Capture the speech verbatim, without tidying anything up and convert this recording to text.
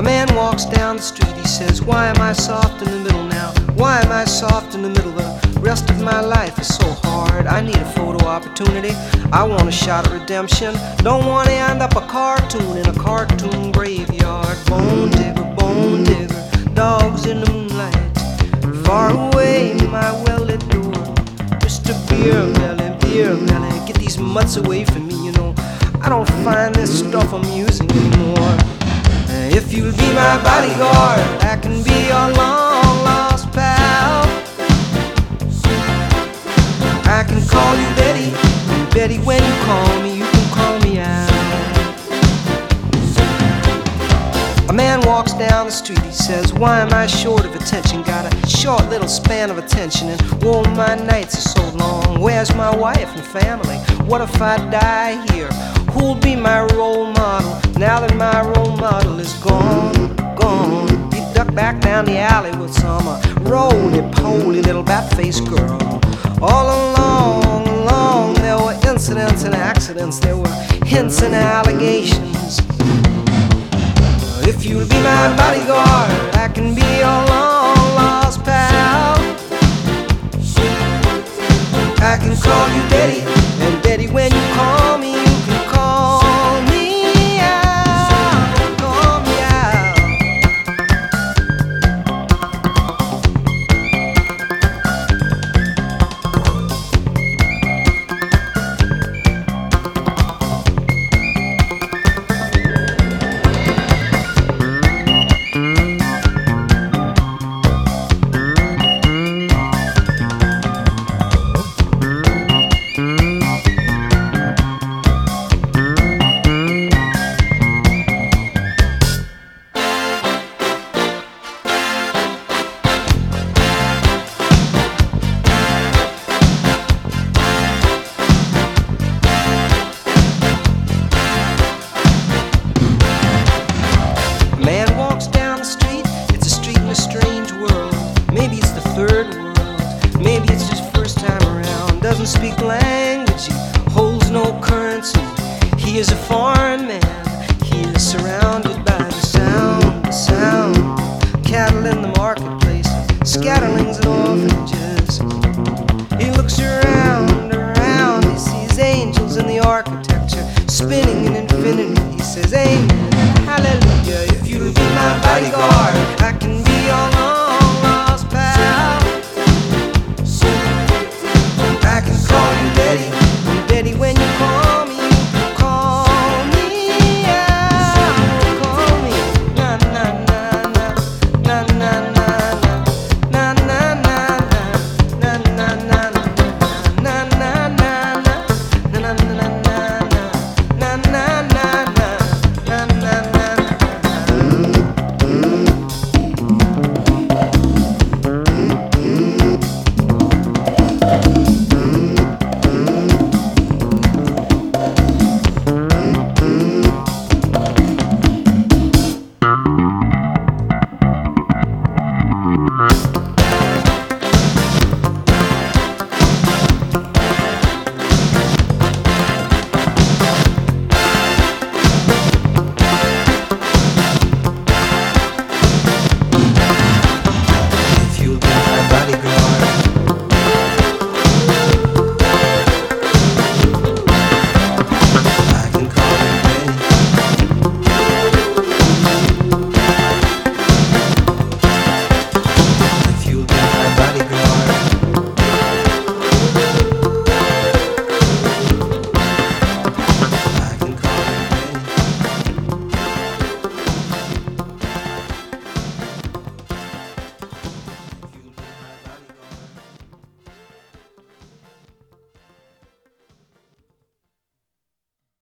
A man walks down the street, he says, why am I soft in the middle now? Why am I soft in the middle? The rest of my life is so hard. I need a photo opportunity. I want a shot of redemption. Don't want to end up a cartoon in a cartoon graveyard. Bone digger, bone digger, dogs in the moonlight. Far away, my well-lit door. Mister Beer Belly, Beer Belly, get these mutts away from me, you know. I don't find this stuff amusing anymore. If you'll be my bodyguard, I can be your long-lost pal. I can call you Betty, and Betty, when you call me, you can call me out. A man walks down the street, he says, why am I short of attention? Got a short little span of attention, and whoa, my nights are so long. Where's my wife and family? What if I die here? Who'll be my role model now that my role model is gone, gone? He ducked back down the alley with some uh, roly-poly little bat-faced girl. All along, along, there were incidents and accidents. There were hints and allegations. If you'll be my bodyguard, I can be your long-lost pal. I can call you Betty, and Betty, when you call me, you can call me out, call me out. Maybe it's just first time around. Doesn't speak language, he holds no currency. He is a foreign man. He is surrounded by the sound, the sound. Cattle in the marketplace, scatterlings and orphanages. He looks around, around. He sees angels in the architecture, spinning in infinity. He says, amen, hallelujah. If you'll be my bodyguard, I can be your long-lost pal. I can call you Betty, and Betty, when you call me, you can call me out, call me. Na na na na, na na na na, na na na na, na na na na, na na na na, na na na na, na na na na, na na na. Thank you.